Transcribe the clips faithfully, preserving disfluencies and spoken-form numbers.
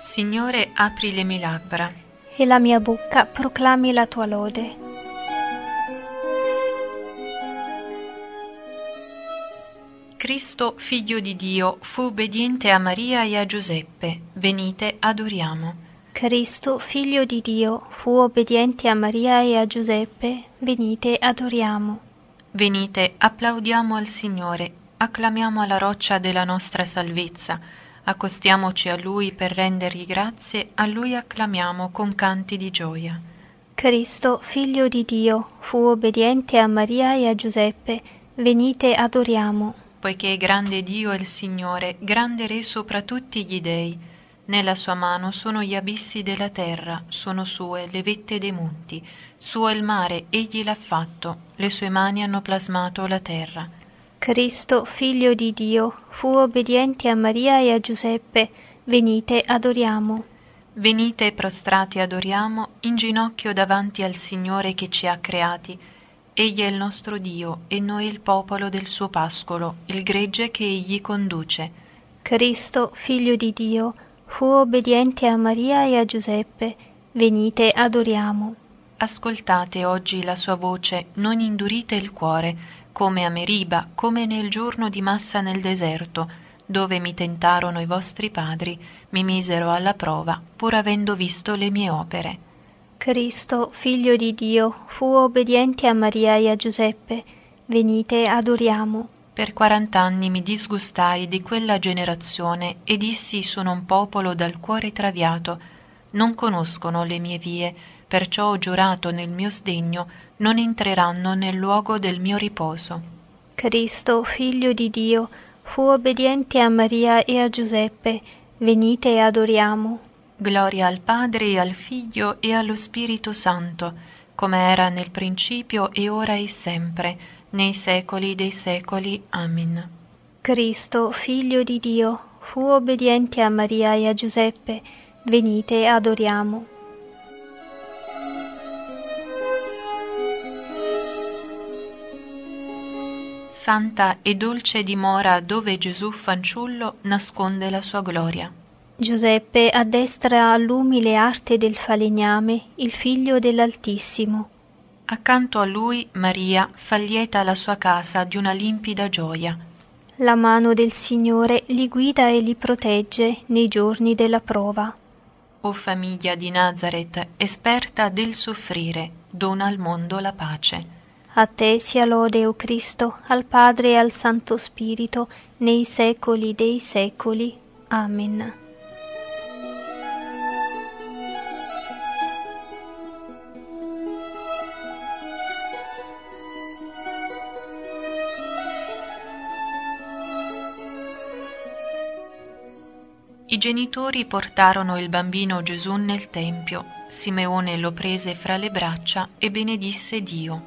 Signore, apri le mie labbra, e la mia bocca proclami la tua lode. Cristo, figlio di Dio, fu obbediente a Maria e a Giuseppe. Venite, adoriamo. Cristo, figlio di Dio, fu obbediente a Maria e a Giuseppe. Venite, adoriamo. Venite, applaudiamo al Signore, acclamiamo alla roccia della nostra salvezza, accostiamoci a Lui per rendergli grazie, a Lui acclamiamo con canti di gioia. Cristo, figlio di Dio, fu obbediente a Maria e a Giuseppe. Venite, adoriamo. Poiché grande Dio è il Signore, grande Re sopra tutti gli dei. Nella sua mano sono gli abissi della terra, sono sue le vette dei monti. Suo è il mare, egli l'ha fatto, le sue mani hanno plasmato la terra. Cristo, figlio di Dio, fu obbediente a Maria e a Giuseppe. Venite, adoriamo. Venite prostrati adoriamo, in ginocchio davanti al Signore che ci ha creati. Egli è il nostro Dio e noi il popolo del suo pascolo, il gregge che egli conduce. Cristo, figlio di Dio, fu obbediente a Maria e a Giuseppe. Venite, adoriamo. Ascoltate oggi la sua voce, non indurite il cuore, come a Meriba, come nel giorno di Massa nel deserto, dove mi tentarono i vostri padri, mi misero alla prova, pur avendo visto le mie opere. Cristo, figlio di Dio, fu obbediente a Maria e a Giuseppe. Venite, adoriamo. Per quarant'anni mi disgustai di quella generazione e dissi sono un popolo dal cuore traviato, non conoscono le mie vie, perciò ho giurato nel mio sdegno, non entreranno nel luogo del mio riposo. Cristo, figlio di Dio, fu obbediente a Maria e a Giuseppe. Venite e adoriamo. Gloria al Padre e al Figlio e allo Spirito Santo, come era nel principio e ora e sempre, nei secoli dei secoli. Amen. Cristo, figlio di Dio, fu obbediente a Maria e a Giuseppe. Venite e adoriamo. Santa e dolce dimora dove Gesù fanciullo nasconde la sua gloria. Giuseppe addestra all'umile arte del falegname il figlio dell'Altissimo. Accanto a lui Maria fa lieta la sua casa di una limpida gioia. La mano del Signore li guida e li protegge nei giorni della prova. O famiglia di Nazaret, esperta del soffrire, dona al mondo la pace. A te sia lode, o Cristo, al Padre e al Santo Spirito, nei secoli dei secoli. Amen. I genitori portarono il bambino Gesù nel Tempio. Simeone lo prese fra le braccia e benedisse Dio.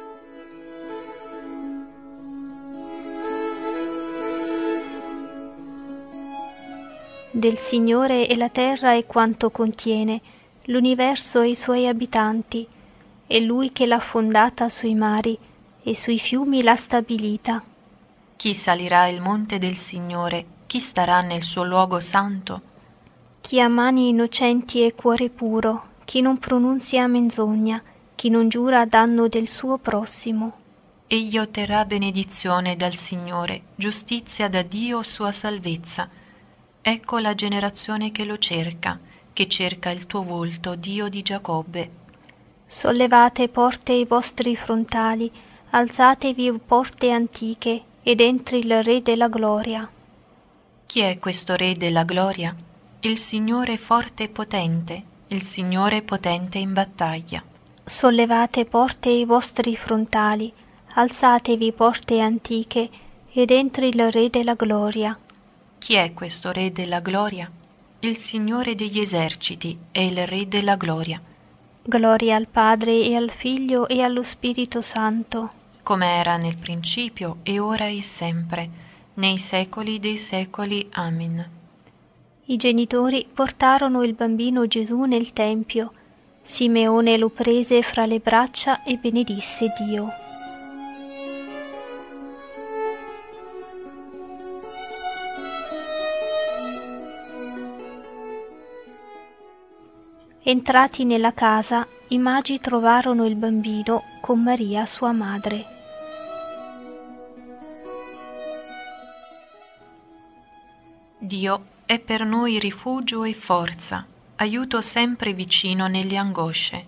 Del Signore è la terra e quanto contiene, l'universo e i suoi abitanti. È Lui che l'ha fondata sui mari e sui fiumi l'ha stabilita. Chi salirà il monte del Signore? Chi starà nel suo luogo santo? Chi ha mani innocenti e cuore puro, chi non pronunzia menzogna, chi non giura a danno del suo prossimo. Egli otterrà benedizione dal Signore, giustizia da Dio sua salvezza. Ecco la generazione che lo cerca, che cerca il tuo volto, Dio di Giacobbe. Sollevate porte i vostri frontali, alzatevi porte antiche, ed entri il Re della gloria. Chi è questo Re della gloria? Il Signore forte e potente, il Signore potente in battaglia. Sollevate porte i vostri frontali, alzatevi porte antiche, ed entri il Re della gloria. Chi è questo Re della gloria? Il Signore degli eserciti è il Re della gloria. Gloria al Padre e al Figlio e allo Spirito Santo, come era nel principio e ora e sempre, nei secoli dei secoli. Amen. I genitori portarono il bambino Gesù nel Tempio. Simeone lo prese fra le braccia e benedisse Dio. Entrati nella casa, i magi trovarono il bambino con Maria sua madre. Dio è per noi rifugio e forza, aiuto sempre vicino nelle angosce.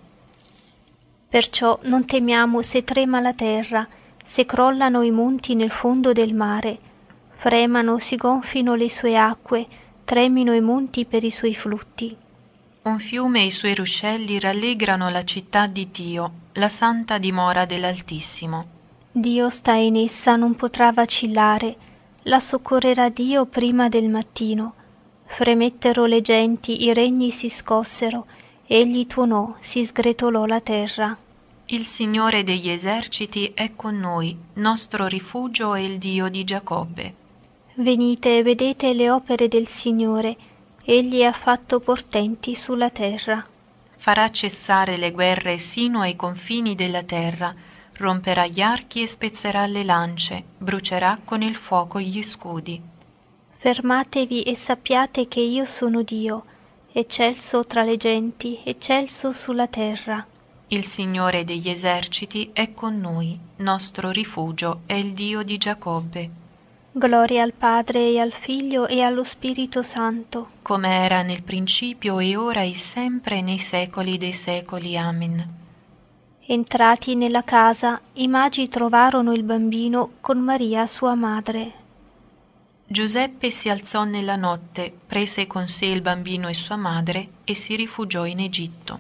Perciò non temiamo se trema la terra, se crollano i monti nel fondo del mare, fremano, si gonfino le sue acque, tremino i monti per i suoi flutti. Un fiume e i suoi ruscelli rallegrano la città di Dio, la santa dimora dell'Altissimo. Dio sta in essa, non potrà vacillare, la soccorrerà Dio prima del mattino. Fremettero le genti, i regni si scossero, egli tuonò, si sgretolò la terra. Il Signore degli eserciti è con noi, nostro rifugio è il Dio di Giacobbe. Venite e vedete le opere del Signore, egli ha fatto portenti sulla terra. Farà cessare le guerre sino ai confini della terra, romperà gli archi e spezzerà le lance, brucerà con il fuoco gli scudi. Fermatevi e sappiate che io sono Dio, eccelso tra le genti, eccelso sulla terra. Il Signore degli eserciti è con noi, nostro rifugio è il Dio di Giacobbe. Gloria al Padre e al Figlio e allo Spirito Santo, come era nel principio e ora e sempre nei secoli dei secoli. Amen. Entrati nella casa, i magi trovarono il bambino con Maria sua madre. Giuseppe si alzò nella notte, prese con sé il bambino e sua madre e si rifugiò in Egitto.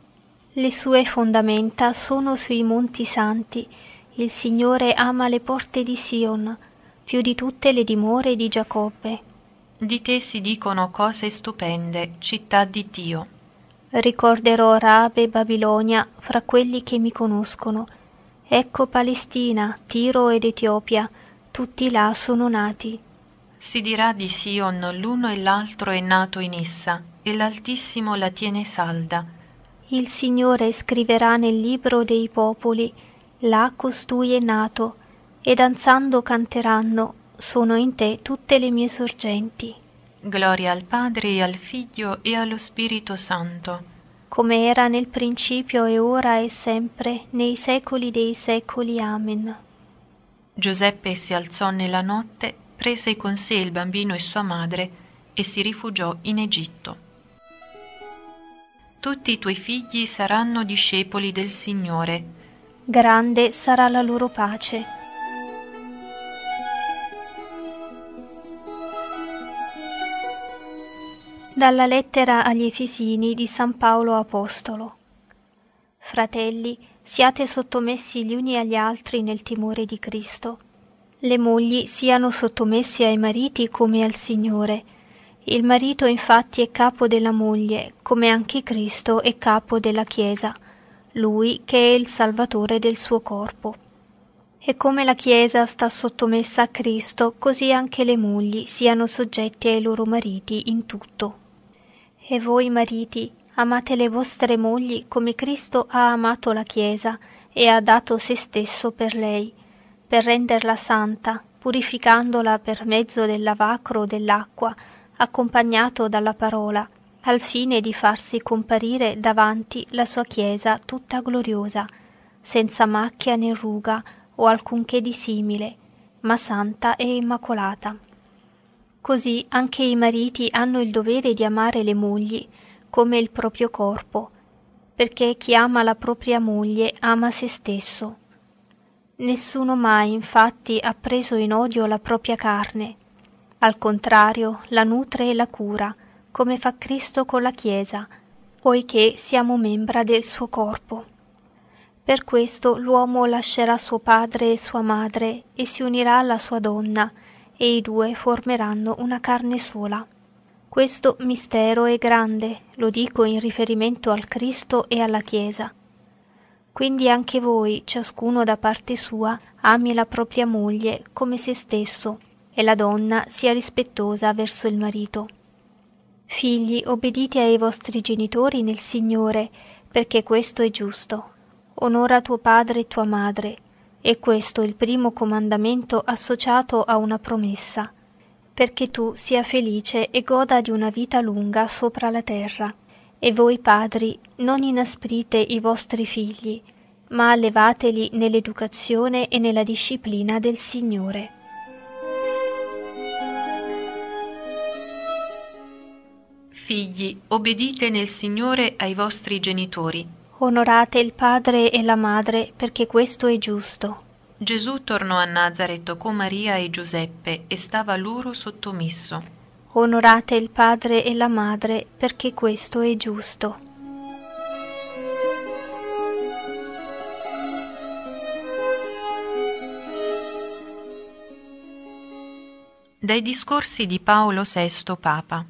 Le sue fondamenta sono sui monti santi, il Signore ama le porte di Sion, più di tutte le dimore di Giacobbe. Di te si dicono cose stupende, città di Dio. Ricorderò Rabe e Babilonia fra quelli che mi conoscono. Ecco Palestina, Tiro ed Etiopia, tutti là sono nati. Si dirà di Sion, l'uno e l'altro è nato in essa, e l'Altissimo la tiene salda. Il Signore scriverà nel libro dei popoli, là costui è nato, e danzando canteranno, sono in te tutte le mie sorgenti. Gloria al Padre e al Figlio e allo Spirito Santo. Come era nel principio e ora e sempre, nei secoli dei secoli. Amen. Giuseppe si alzò nella notte, prese con sé il bambino e sua madre e si rifugiò in Egitto. Tutti i tuoi figli saranno discepoli del Signore. Grande sarà la loro pace. Dalla lettera agli Efesini di San Paolo Apostolo. Fratelli, siate sottomessi gli uni agli altri nel timore di Cristo. Le mogli siano sottomesse ai mariti come al Signore. Il marito infatti è capo della moglie, come anche Cristo è capo della Chiesa, Lui che è il Salvatore del suo corpo. E come la Chiesa sta sottomessa a Cristo, così anche le mogli siano soggette ai loro mariti in tutto. E voi mariti, amate le vostre mogli come Cristo ha amato la Chiesa e ha dato se stesso per lei, per renderla santa, purificandola per mezzo del lavacro dell'acqua, accompagnato dalla parola, al fine di farsi comparire davanti la sua Chiesa tutta gloriosa, senza macchia né ruga o alcunché di simile, ma santa e immacolata. Così anche i mariti hanno il dovere di amare le mogli come il proprio corpo, perché chi ama la propria moglie ama se stesso. Nessuno mai infatti ha preso in odio la propria carne, al contrario la nutre e la cura, come fa Cristo con la Chiesa, poiché siamo membra del suo corpo. Per questo l'uomo lascerà suo padre e sua madre e si unirà alla sua donna, e i due formeranno una carne sola. Questo mistero è grande, lo dico in riferimento al Cristo e alla Chiesa. Quindi anche voi, ciascuno da parte sua, ami la propria moglie come se stesso, e la donna sia rispettosa verso il marito. Figli, obbedite ai vostri genitori nel Signore, perché questo è giusto. Onora tuo padre e tua madre, e questo è il primo comandamento associato a una promessa, perché tu sia felice e goda di una vita lunga sopra la terra, E voi padri, non inasprite i vostri figli, ma allevateli nell'educazione e nella disciplina del Signore. Figli, obbedite nel Signore ai vostri genitori. Onorate il padre e la madre, perché questo è giusto. Gesù tornò a Nazaret con Maria e Giuseppe e stava loro sottomesso. Onorate il padre e la madre, perché questo è giusto. Dai discorsi di Paolo sesto Papa.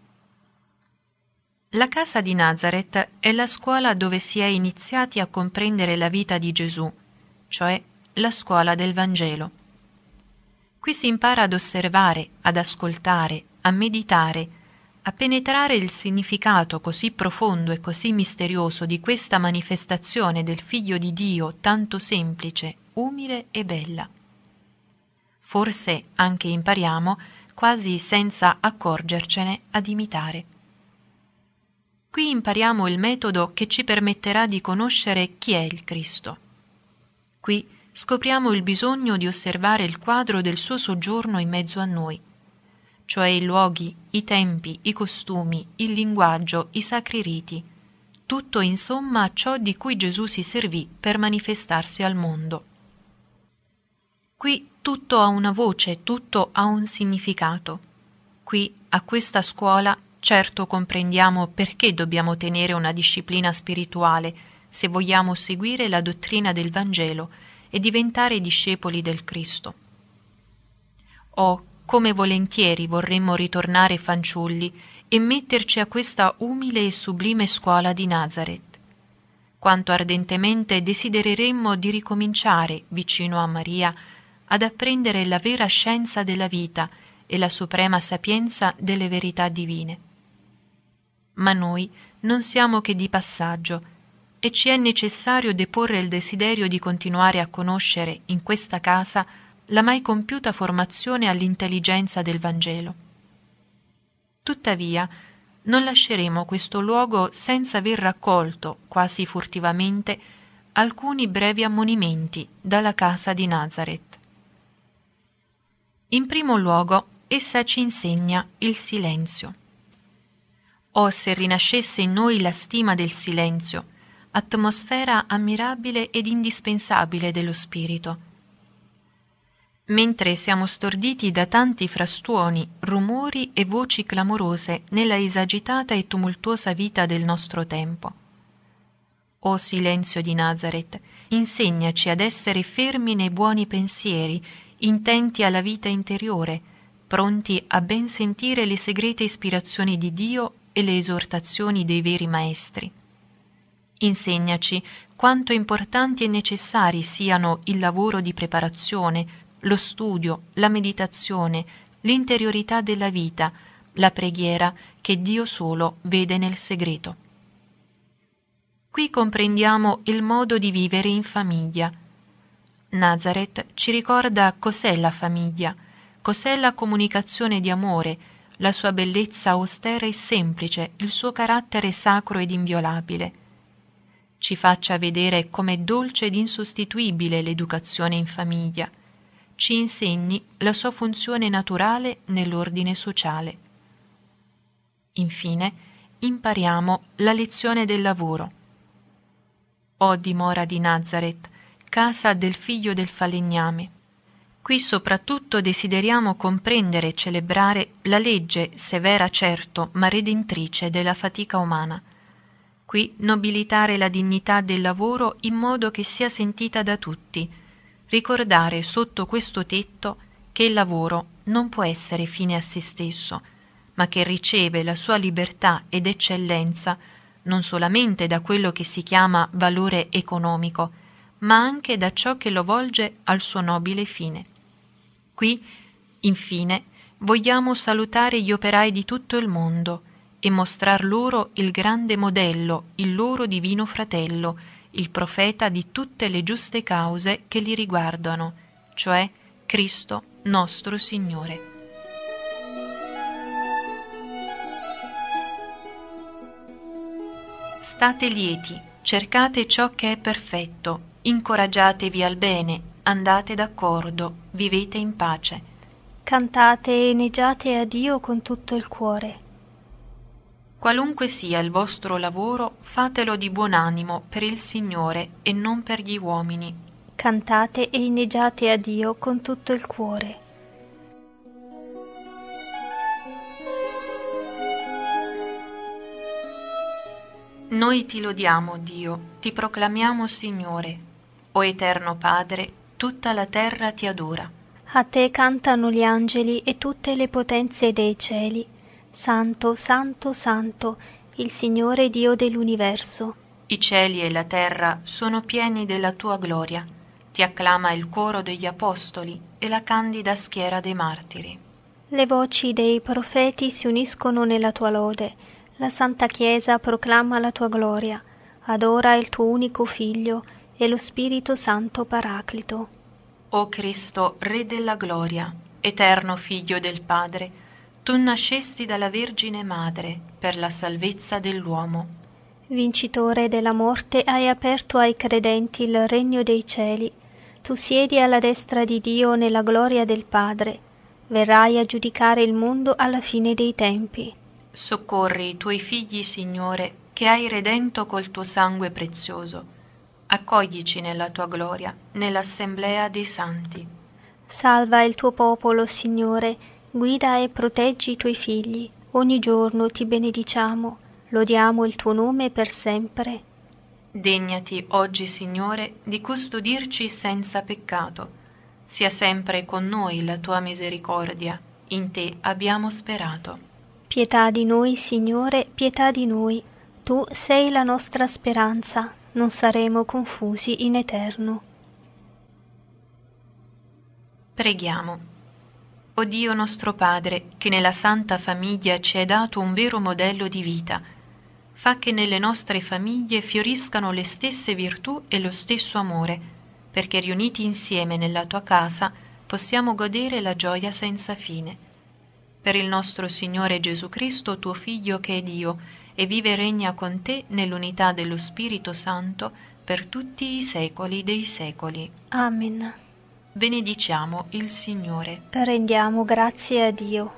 La casa di Nazaret è la scuola dove si è iniziati a comprendere la vita di Gesù, cioè la scuola del Vangelo. Qui si impara ad osservare, ad ascoltare, a meditare, a penetrare il significato così profondo e così misterioso di questa manifestazione del Figlio di Dio tanto semplice, umile e bella. Forse anche impariamo, quasi senza accorgercene, ad imitare. Qui impariamo il metodo che ci permetterà di conoscere chi è il Cristo. Qui scopriamo il bisogno di osservare il quadro del suo soggiorno in mezzo a noi, cioè i luoghi, i tempi, i costumi, il linguaggio, i sacri riti, tutto insomma ciò di cui Gesù si servì per manifestarsi al mondo. Qui tutto ha una voce, tutto ha un significato. Qui, a questa scuola, certo comprendiamo perché dobbiamo tenere una disciplina spirituale se vogliamo seguire la dottrina del Vangelo e diventare discepoli del Cristo. Oh, come volentieri vorremmo ritornare fanciulli e metterci a questa umile e sublime scuola di Nazaret. Quanto ardentemente desidereremmo di ricominciare, vicino a Maria, ad apprendere la vera scienza della vita e la suprema sapienza delle verità divine. Ma noi non siamo che di passaggio e ci è necessario deporre il desiderio di continuare a conoscere in questa casa la mai compiuta formazione all'intelligenza del Vangelo. Tuttavia, non lasceremo questo luogo senza aver raccolto, quasi furtivamente, alcuni brevi ammonimenti dalla casa di Nazaret. In primo luogo, essa ci insegna il silenzio. Oh, se rinascesse in noi la stima del silenzio, atmosfera ammirabile ed indispensabile dello spirito. Mentre siamo storditi da tanti frastuoni, rumori e voci clamorose nella esagitata e tumultuosa vita del nostro tempo. O silenzio di Nazaret, insegnaci ad essere fermi nei buoni pensieri, intenti alla vita interiore, pronti a ben sentire le segrete ispirazioni di Dio e le esortazioni dei veri maestri. Insegnaci quanto importanti e necessari siano il lavoro di preparazione, lo studio, la meditazione, l'interiorità della vita, la preghiera che Dio solo vede nel segreto. Qui comprendiamo il modo di vivere in famiglia. Nazaret ci ricorda cos'è la famiglia, cos'è la comunicazione di amore, la sua bellezza austera e semplice, il suo carattere sacro ed inviolabile. Ci faccia vedere com'è dolce ed insostituibile l'educazione in famiglia. Ci insegni la sua funzione naturale nell'ordine sociale. Infine, impariamo la lezione del lavoro. O dimora di Nazaret, casa del figlio del falegname. Qui soprattutto desideriamo comprendere e celebrare la legge severa certo, ma redentrice della fatica umana. Qui nobilitare la dignità del lavoro in modo che sia sentita da tutti, ricordare sotto questo tetto che il lavoro non può essere fine a se stesso, ma che riceve la sua libertà ed eccellenza non solamente da quello che si chiama valore economico, ma anche da ciò che lo volge al suo nobile fine. Qui, infine, vogliamo salutare gli operai di tutto il mondo e mostrar loro il grande modello, il loro divino fratello, il profeta di tutte le giuste cause che li riguardano, cioè Cristo nostro Signore. State lieti, cercate ciò che è perfetto, incoraggiatevi al bene, andate d'accordo, vivete in pace. Cantate e neggiate a Dio con tutto il cuore. Qualunque sia il vostro lavoro, fatelo di buon animo per il Signore e non per gli uomini. Cantate e inneggiate a Dio con tutto il cuore. Noi ti lodiamo, Dio, ti proclamiamo Signore. O Eterno Padre, tutta la terra ti adora. A te cantano gli angeli e tutte le potenze dei cieli. Santo, santo, santo, il Signore Dio dell'universo. I cieli e la terra sono pieni della tua gloria. Ti acclama il coro degli apostoli e la candida schiera dei martiri. Le voci dei profeti si uniscono nella tua lode. La Santa Chiesa proclama la tua gloria. Adora il tuo unico Figlio e lo Spirito Santo Paraclito. O Cristo, Re della gloria, eterno Figlio del Padre, tu nascesti dalla Vergine Madre per la salvezza dell'uomo. Vincitore della morte, hai aperto ai credenti il regno dei cieli. Tu siedi alla destra di Dio nella gloria del Padre. Verrai a giudicare il mondo alla fine dei tempi. Soccorri i tuoi figli, Signore, che hai redento col tuo sangue prezioso. Accoglici nella tua gloria, nell'assemblea dei santi. Salva il tuo popolo, Signore, guida e proteggi i tuoi figli. Ogni giorno ti benediciamo, lodiamo il tuo nome per sempre. Degnati oggi, Signore, di custodirci senza peccato. Sia sempre con noi la tua misericordia. In te abbiamo sperato. Pietà di noi, Signore, pietà di noi. Tu sei la nostra speranza, non saremo confusi in eterno. Preghiamo. O Dio nostro Padre, che nella Santa Famiglia ci hai dato un vero modello di vita, fa che nelle nostre famiglie fioriscano le stesse virtù e lo stesso amore, perché riuniti insieme nella tua casa possiamo godere la gioia senza fine. Per il nostro Signore Gesù Cristo, tuo Figlio che è Dio, e vive e regna con te nell'unità dello Spirito Santo per tutti i secoli dei secoli. Amen. Benediciamo il Signore. Rendiamo grazie a Dio.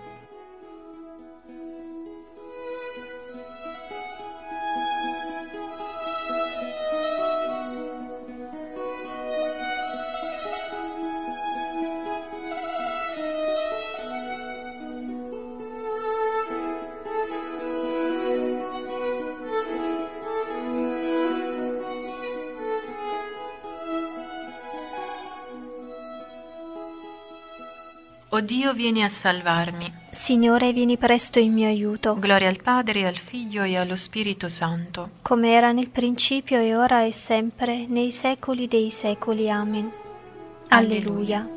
O Dio, vieni a salvarmi. Signore, vieni presto in mio aiuto. Gloria al Padre, al Figlio e allo Spirito Santo. Come era nel principio e ora e sempre, nei secoli dei secoli. Amen. Alleluia. Alleluia.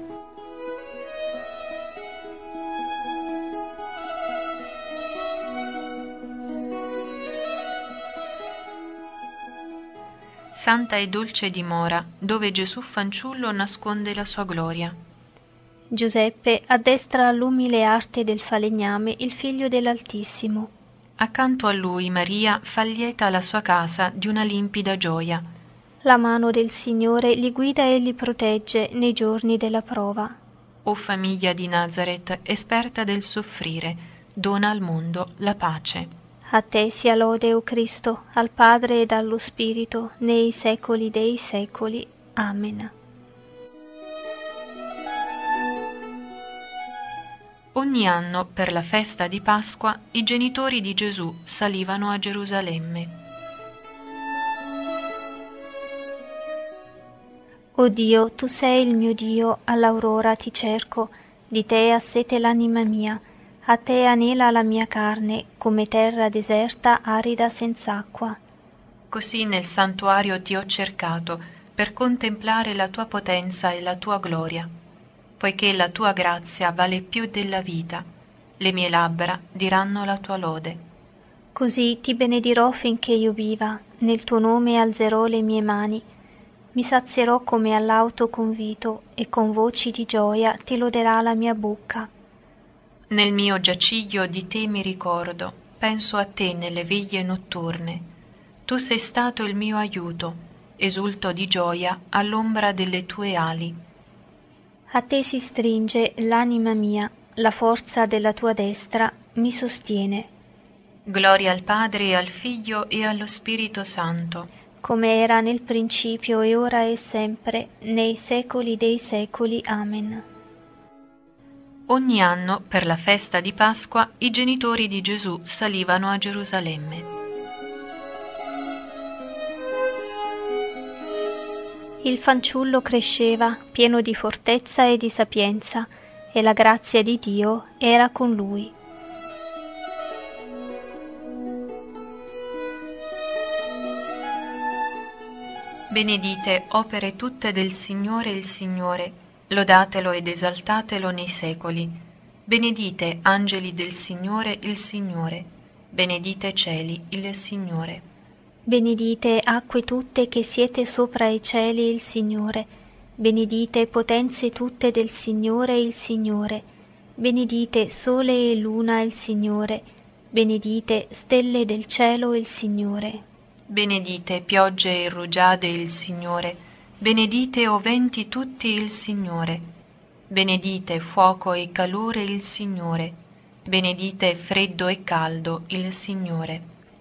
Santa e dolce dimora, dove Gesù fanciullo nasconde la sua gloria. Giuseppe addestra all'umile arte del falegname il Figlio dell'Altissimo. Accanto a lui Maria fa lieta la sua casa di una limpida gioia. La mano del Signore li guida e li protegge nei giorni della prova. O famiglia di Nazaret, esperta del soffrire, dona al mondo la pace. A te sia lode, o Cristo, al Padre ed allo Spirito, nei secoli dei secoli. Amen. Ogni anno, per la festa di Pasqua, i genitori di Gesù salivano a Gerusalemme. O Dio, tu sei il mio Dio, all'aurora ti cerco, di te ha sete l'anima mia, a te anela la mia carne, come terra deserta arida senz'acqua. Così nel santuario ti ho cercato, per contemplare la tua potenza e la tua gloria. Poiché la tua grazia vale più della vita, le mie labbra diranno la tua lode. Così ti benedirò finché io viva, nel tuo nome alzerò le mie mani, mi sazierò come all'auto convito e con voci di gioia ti loderà la mia bocca. Nel mio giaciglio di te mi ricordo, penso a te nelle veglie notturne. Tu sei stato il mio aiuto, esulto di gioia all'ombra delle tue ali. A te si stringe l'anima mia, la forza della tua destra mi sostiene. Gloria al Padre e al Figlio e allo Spirito Santo, come era nel principio e ora e sempre, nei secoli dei secoli. Amen. Ogni anno, per la festa di Pasqua, i genitori di Gesù salivano a Gerusalemme. Il fanciullo cresceva, pieno di fortezza e di sapienza, e la grazia di Dio era con lui. Benedite opere tutte del Signore il Signore, lodatelo ed esaltatelo nei secoli. Benedite angeli del Signore il Signore, benedite cieli il Signore. Benedite acque tutte che siete sopra i cieli il Signore, benedite potenze tutte del Signore il Signore, benedite sole e luna il Signore, benedite stelle del cielo il Signore. Benedite piogge e rugiade il Signore, benedite o venti tutti il Signore, benedite fuoco e calore il Signore, benedite freddo e caldo il Signore.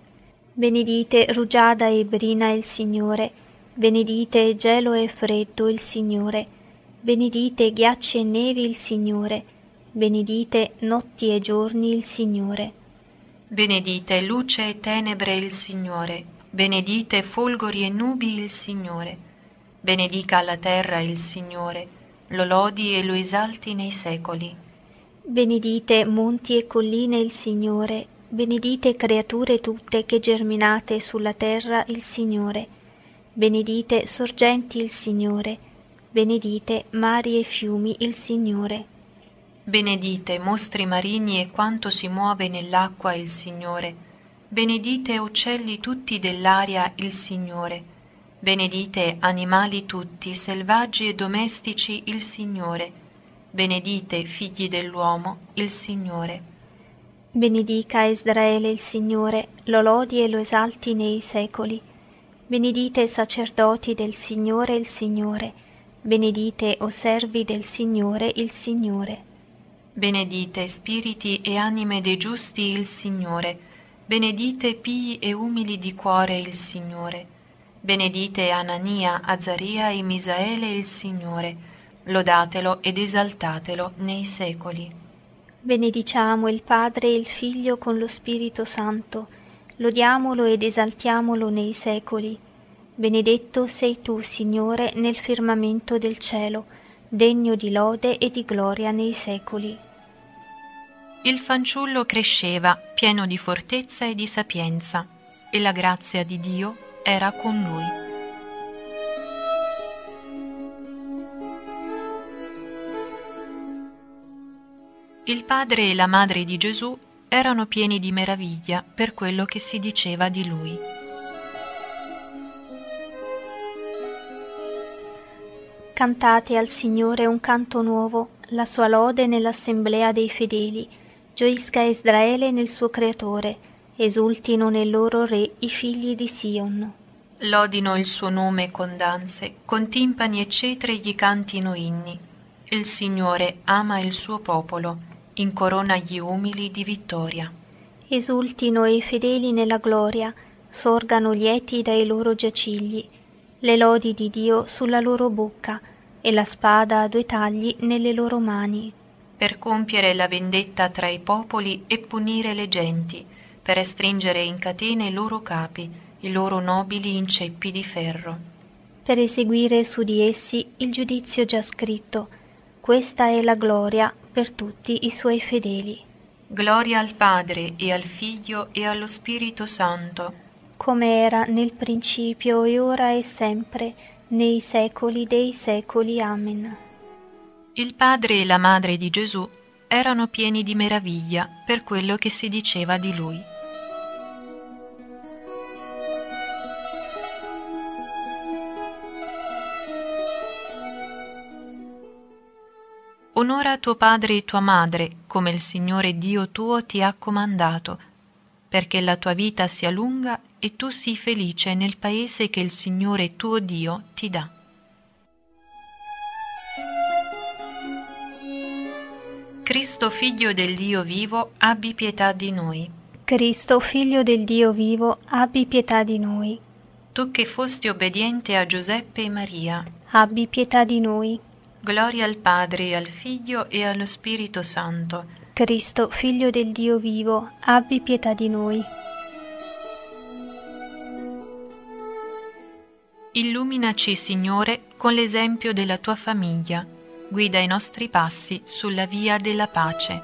Benedite rugiada e brina il Signore, benedite gelo e freddo il Signore, benedite ghiacci e nevi il Signore, benedite notti e giorni il Signore. Benedite luce e tenebre il Signore, benedite folgori e nubi il Signore. Benedica la terra il Signore, lo lodi e lo esalti nei secoli. Benedite monti e colline il Signore, benedite creature tutte che germinate sulla terra il Signore. Benedite sorgenti il Signore, benedite mari e fiumi il Signore. Benedite mostri marini e quanto si muove nell'acqua il Signore. Benedite uccelli tutti dell'aria il Signore. Benedite animali tutti, selvaggi e domestici il Signore. Benedite figli dell'uomo il Signore. Benedica Israele il Signore, lo lodi e lo esalti nei secoli. Benedite sacerdoti del Signore il Signore, benedite o servi del Signore il Signore. Benedite spiriti e anime dei giusti il Signore, benedite pii e umili di cuore il Signore. Benedite Anania, Azaria e Misaele il Signore, lodatelo ed esaltatelo nei secoli. Benediciamo il Padre e il Figlio con lo Spirito Santo, lodiamolo ed esaltiamolo nei secoli. Benedetto sei tu, Signore, nel firmamento del cielo, degno di lode e di gloria nei secoli. Il fanciullo cresceva, pieno di fortezza e di sapienza, e la grazia di Dio era con lui. Il padre e la madre di Gesù erano pieni di meraviglia per quello che si diceva di lui. Cantate al Signore un canto nuovo, la sua lode nell'assemblea dei fedeli. Gioisca Israele nel suo Creatore, esultino nel loro Re i figli di Sion. Lodino il suo nome con danze, con timpani e cetre gli cantino inni. Il Signore ama il suo popolo, incorona gli umili di vittoria. Esultino i fedeli nella gloria, sorgano lieti dai loro giacigli, le lodi di Dio sulla loro bocca e la spada a due tagli nelle loro mani. Per compiere la vendetta tra i popoli e punire le genti, per stringere in catene i loro capi, i loro nobili in ceppi di ferro. Per eseguire su di essi il giudizio già scritto. Questa è la gloria per tutti i suoi fedeli. Gloria al Padre e al Figlio e allo Spirito Santo, come era nel principio e ora e sempre, nei secoli dei secoli. Amen. Il padre e la madre di Gesù erano pieni di meraviglia per quello che si diceva di lui. Onora tuo padre e tua madre, come il Signore Dio tuo ti ha comandato, perché la tua vita sia lunga e tu sii felice nel paese che il Signore tuo Dio ti dà. Cristo, Figlio del Dio vivo, abbi pietà di noi. Cristo, Figlio del Dio vivo, abbi pietà di noi. Tu che fosti obbediente a Giuseppe e Maria, abbi pietà di noi. Gloria al Padre, al Figlio e allo Spirito Santo. Cristo, Figlio del Dio vivo, abbi pietà di noi. Illuminaci, Signore, con l'esempio della tua famiglia. Guida i nostri passi sulla via della pace.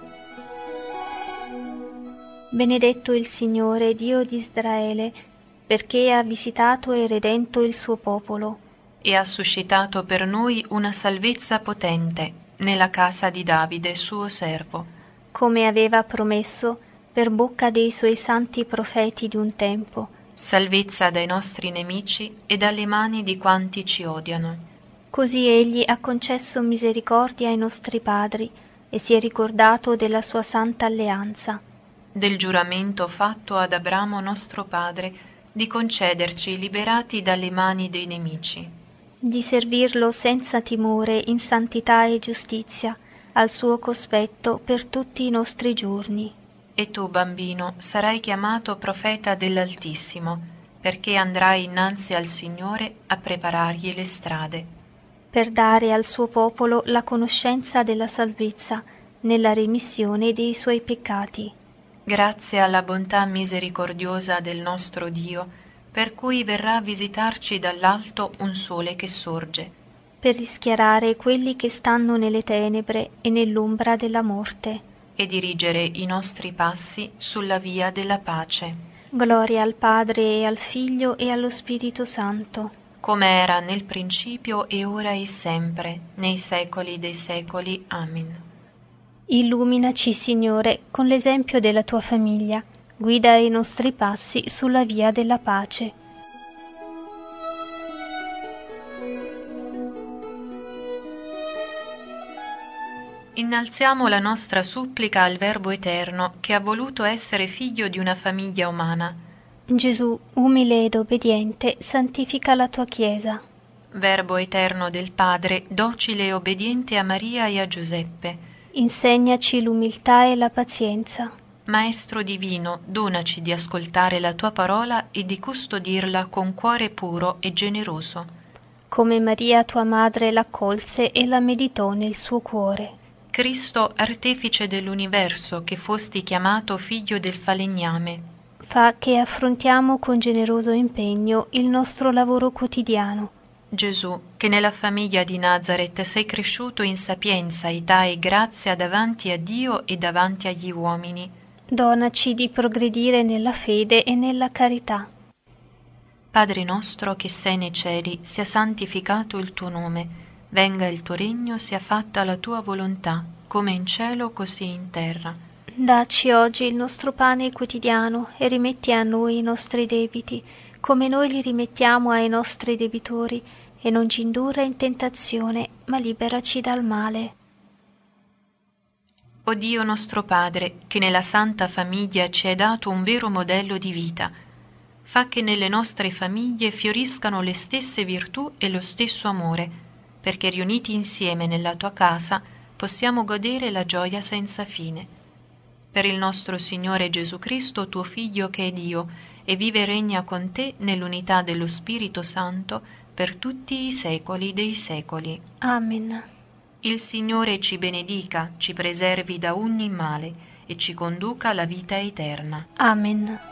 Benedetto il Signore, Dio di Israele, perché ha visitato e redento il suo popolo. E ha suscitato per noi una salvezza potente nella casa di Davide, suo servo. Come aveva promesso per bocca dei suoi santi profeti di un tempo. Salvezza dai nostri nemici e dalle mani di quanti ci odiano. Così egli ha concesso misericordia ai nostri padri e si è ricordato della sua santa alleanza. Del giuramento fatto ad Abramo nostro padre di concederci, liberati dalle mani dei nemici, di servirlo senza timore in santità e giustizia, al suo cospetto per tutti i nostri giorni. E tu, bambino, sarai chiamato profeta dell'Altissimo, perché andrai innanzi al Signore a preparargli le strade, per dare al suo popolo la conoscenza della salvezza nella remissione dei suoi peccati. Grazie alla bontà misericordiosa del nostro Dio, per cui verrà a visitarci dall'alto un sole che sorge, per rischiarare quelli che stanno nelle tenebre e nell'ombra della morte, e dirigere i nostri passi sulla via della pace. Gloria al Padre e al Figlio e allo Spirito Santo, come era nel principio e ora e sempre, nei secoli dei secoli. Amen. Illuminaci, Signore, con l'esempio della tua famiglia, guida i nostri passi sulla via della pace. Innalziamo la nostra supplica al Verbo Eterno che ha voluto essere figlio di una famiglia umana. Gesù, umile ed obbediente, santifica la tua Chiesa. Verbo Eterno del Padre, docile e obbediente a Maria e a Giuseppe, insegnaci l'umiltà e la pazienza. Maestro divino, donaci di ascoltare la tua parola e di custodirla con cuore puro e generoso. Come Maria tua madre l'accolse e la meditò nel suo cuore. Cristo, artefice dell'universo, che fosti chiamato figlio del falegname, fa che affrontiamo con generoso impegno il nostro lavoro quotidiano. Gesù, che nella famiglia di Nazaret sei cresciuto in sapienza, età e grazia davanti a Dio e davanti agli uomini, donaci di progredire nella fede e nella carità. Padre nostro che sei nei cieli, sia santificato il tuo nome, venga il tuo regno, sia fatta la tua volontà, come in cielo così in terra. Dacci oggi il nostro pane quotidiano e rimetti a noi i nostri debiti, come noi li rimettiamo ai nostri debitori, e non ci indurre in tentazione, ma liberaci dal male. O Dio nostro Padre, che nella Santa Famiglia ci hai dato un vero modello di vita, fa che nelle nostre famiglie fioriscano le stesse virtù e lo stesso amore, perché riuniti insieme nella tua casa possiamo godere la gioia senza fine. Per il nostro Signore Gesù Cristo, tuo Figlio che è Dio, e vive e regna con te nell'unità dello Spirito Santo per tutti i secoli dei secoli. Amen. Il Signore ci benedica, ci preservi da ogni male e ci conduca alla vita eterna. Amen.